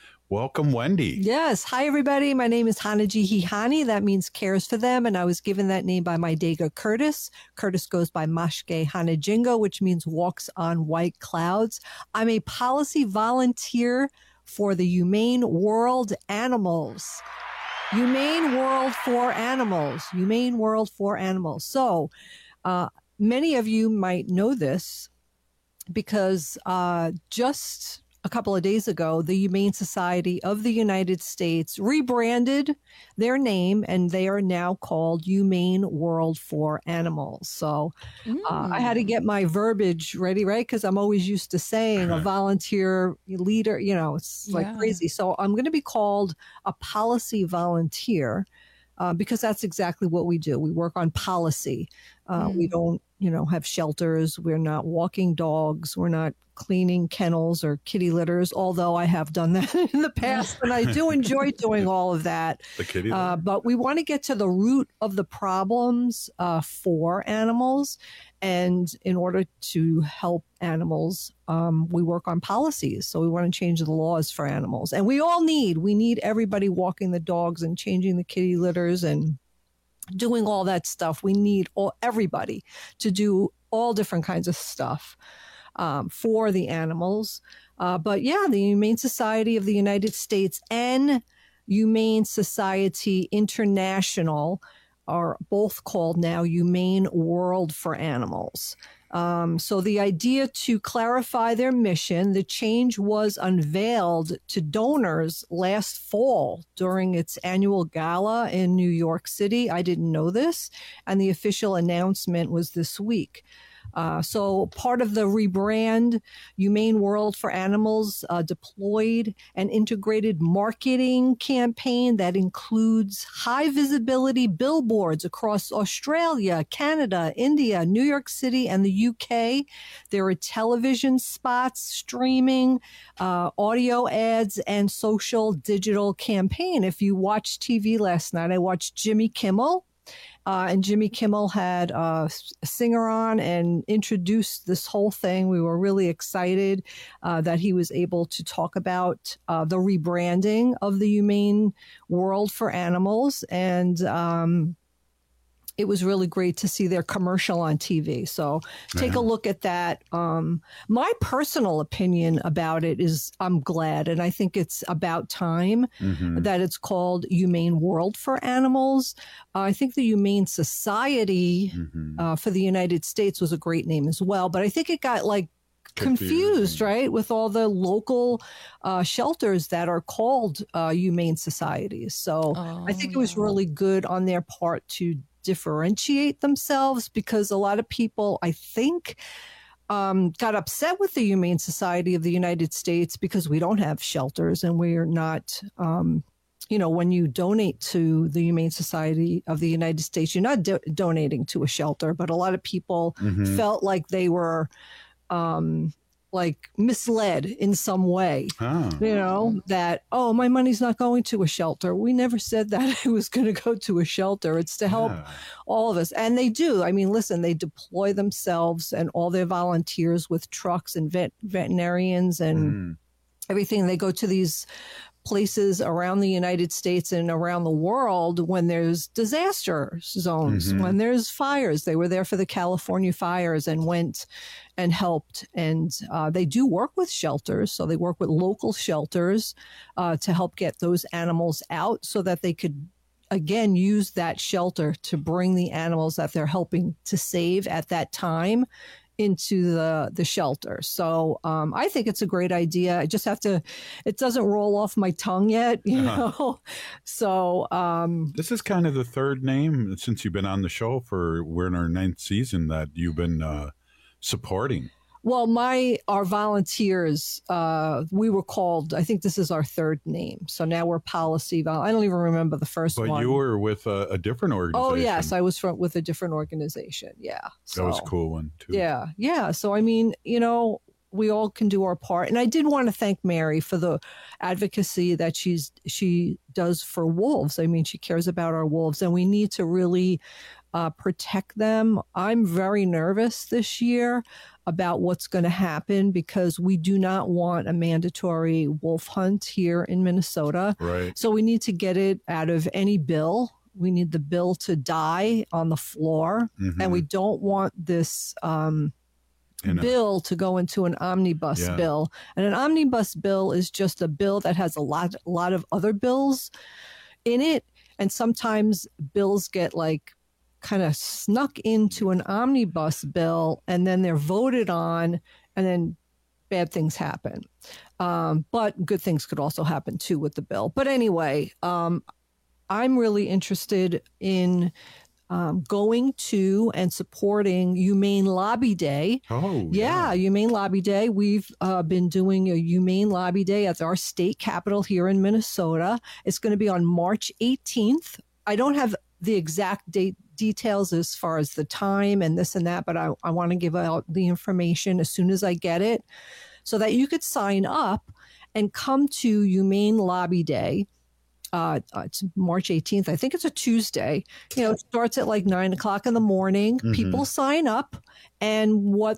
Wendy. Yes. Hi, everybody. My name is Hanaji Hihani. That means cares for them, and I was given that name by my Dega Curtis. Curtis goes by Mashke Hanajingo, which means walks on white clouds. I'm a policy volunteer for the Humane World Animals. Humane World for Animals. Humane World for Animals. So many of you might know this because just a couple of days ago, the Humane Society of the United States rebranded their name, and they are now called Humane World for Animals. So I had to get my verbiage ready, right? Because I'm always used to saying a volunteer leader, it's like crazy. So I'm going to be called a policy volunteer because that's exactly what we do. We work on policy. We don't, have shelters. We're not walking dogs. We're not cleaning kennels or kitty litters, although I have done that in the past, and I do enjoy doing all of that. The kitty but we want to get to the root of the problems for animals. And in order to help animals, we work on policies. So we want to change the laws for animals. And we need everybody walking the dogs and changing the kitty litters and doing all that stuff. We need everybody to do all different kinds of stuff for the animals. But yeah, the Humane Society of the United States and Humane Society International are both called now Humane World for Animals. So the idea to clarify their mission, the change was unveiled to donors last fall during its annual gala in New York City. I didn't know this, and the official announcement was this week. So part of the rebrand, Humane World for Animals deployed an integrated marketing campaign that includes high visibility billboards across Australia, Canada, India, New York City, and the UK. There are television spots, streaming, audio ads, and social digital campaign. If you watched TV last night, I watched Jimmy Kimmel. And Jimmy Kimmel had a singer on and introduced this whole thing. We were really excited that he was able to talk about the rebranding of the Humane World for Animals. And it was really great to see their commercial on TV. So take a look at that. My personal opinion about it is I'm glad, and I think it's about time that it's called Humane World for Animals. I think the Humane Society for the United States was a great name as well, but I think it got confused, right, with all the local shelters that are called humane societies. So I think it was really good on their part to differentiate themselves, because a lot of people, I think, got upset with the Humane Society of the United States because we don't have shelters and we're not, when you donate to the Humane Society of the United States, you're not donating to a shelter, but a lot of people felt like they were misled in some way, that, my money's not going to a shelter. We never said that it was going to go to a shelter. It's to help all of us. And they do. I mean, listen, they deploy themselves and all their volunteers with trucks and veterinarians and everything. They go to these places around the United States and around the world when there's disaster zones, when there's fires. They were there for the California fires and went and helped. And they do work with shelters. So they work with local shelters to help get those animals out so that they could, again, use that shelter to bring the animals that they're helping to save at that time into the shelter. So I think it's a great idea. I just have to, it doesn't roll off my tongue yet, you know? So this is kind of the third name since you've been on the show we're in our 9th season that you've been supporting. Well, our volunteers, we were called, I think this is our third name. So now we're policy. I don't even remember the first one. But you were with a different organization. Oh, yes. I was with a different organization. Yeah. So, that was a cool one, too. Yeah. Yeah. So, I mean, you know, we all can do our part. And I did want to thank Mary for the advocacy that she does for wolves. I mean, she cares about our wolves, and we need to really protect them. I'm very nervous this year about what's going to happen because we do not want a mandatory wolf hunt here in Minnesota. Right. So we need to get it out of any bill. We need the bill to die on the floor, and we don't want this bill to go into an omnibus bill. And an omnibus bill is just a bill that has a lot of other bills in it. And sometimes bills get like kind of snuck into an omnibus bill and then they're voted on and then bad things happen. But good things could also happen too with the bill. But anyway, I'm really interested in going to and supporting Humane Lobby Day. Oh, yeah, Humane Lobby Day. We've been doing a Humane Lobby Day at our state capitol here in Minnesota. It's going to be on March 18th. I don't have the exact details as far as the time and this and that, but I want to give out the information as soon as I get it so that you could sign up and come to Humane Lobby Day. It's March 18th. I think it's a Tuesday. You know, it starts at like 9 o'clock in the morning. People sign up, and what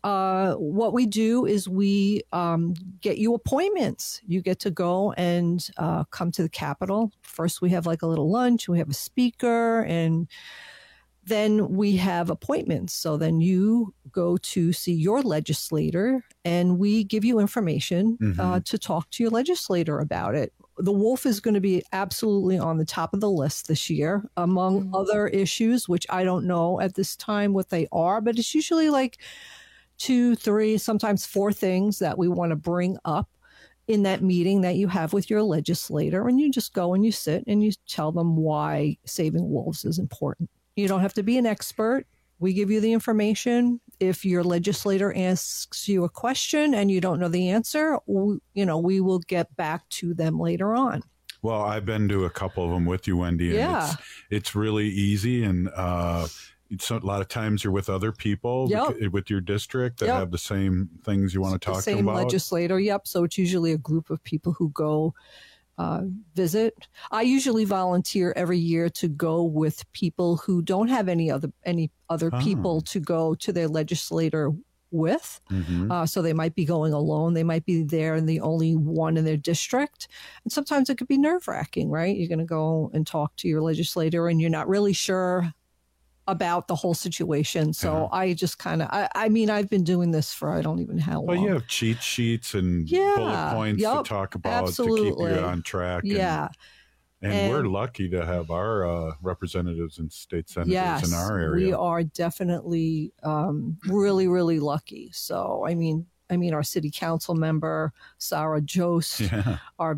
we do is we get you appointments. You get to go and come to the Capitol. First, we have like a little lunch. We have a speaker, and then we have appointments. So then you go to see your legislator, and we give you information to talk to your legislator about it. The wolf is going to be absolutely on the top of the list this year, among other issues, which I don't know at this time what they are, but it's usually like 2, 3, sometimes 4 things that we want to bring up in that meeting that you have with your legislator. And you just go and you sit and you tell them why saving wolves is important. You don't have to be an expert. We give you the information. If your legislator asks you a question and you don't know the answer, we will get back to them later on. Well, I've been to a couple of them with you, Wendy, and it's really easy. And it's a lot of times you're with other people with your district that have the same things you want to talk to them about. Same legislator, So it's usually a group of people who go visit. I usually volunteer every year to go with people who don't have any other people to go to their legislator with. So they might be going alone. They might be there and the only one in their district. And sometimes it could be nerve-wracking, right? You're going to go and talk to your legislator and you're not really sure about the whole situation. So I just kind of, I mean, I've been doing this for, I don't even know how long. Well, you have cheat sheets and bullet points to talk about to keep you on track. And we're lucky to have our representatives and state senators in our area. We are definitely really, really lucky. So, I mean, our city council member, Sarah Jost, our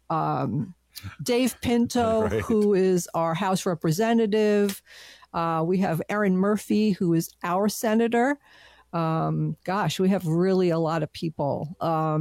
Dave Pinto, who is our House representative. We have Erin Murphy, who is our senator. We have really a lot of people.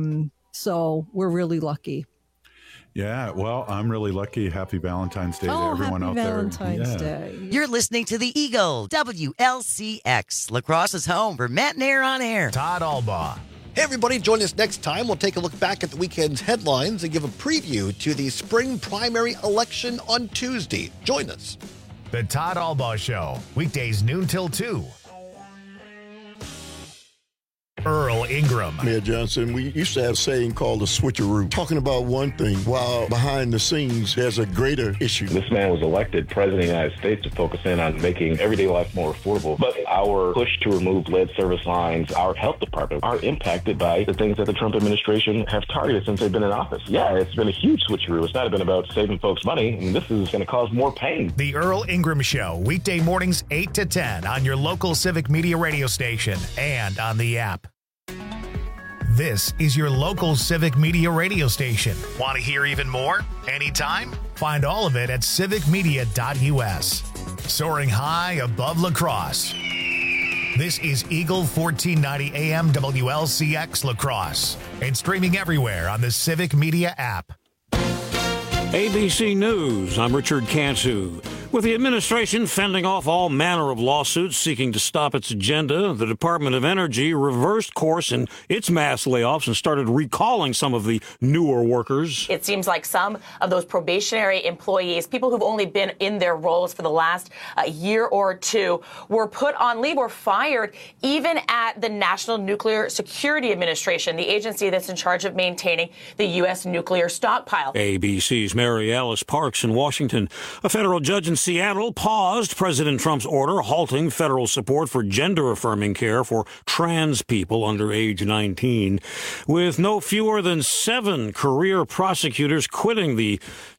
So we're really lucky. Yeah, well, I'm really lucky. Happy Valentine's Day to everyone out there. Valentine's Day. You're listening to the Eagle, WLCX, La Crosse's home for Matt and Air on Air. Todd Albaugh. Hey, everybody, join us next time. We'll take a look back at the weekend's headlines and give a preview to the spring primary election on Tuesday. Join us. The Todd Albaugh Show, weekdays noon till 2. Earl Earl Ingram. Mayor Johnson, we used to have a saying called the switcheroo, talking about one thing while behind the scenes there's a greater issue. This man was elected president of the United States to focus in on making everyday life more affordable. But our push to remove lead service lines, our health department, are impacted by the things that the Trump administration have targeted since they've been in office. Yeah, it's been a huge switcheroo. It's not been about saving folks money. I mean, this is going to cause more pain. The Earl Ingram Show, weekday mornings 8 to 10 on your local Civic Media radio station and on the app. This is your local Civic Media radio station. Want to hear even more? Anytime? Find all of it at civicmedia.us. Soaring high above La Crosse. This is Eagle 1490 AM WLCX La Crosse and streaming everywhere on the Civic Media app. ABC News, I'm Richard Cantu. With the administration fending off all manner of lawsuits seeking to stop its agenda, the Department of Energy reversed course in its mass layoffs and started recalling some of the newer workers. It seems like some of those probationary employees, people who've only been in their roles for the last year or two, were put on leave or fired even at the National Nuclear Security Administration, the agency that's in charge of maintaining the U.S. nuclear stockpile. ABC's Mary Alice Parks in Washington. A federal judge in Seattle paused President Trump's order halting federal support for gender-affirming care for trans people under age 19. With no fewer than 7 career prosecutors quitting the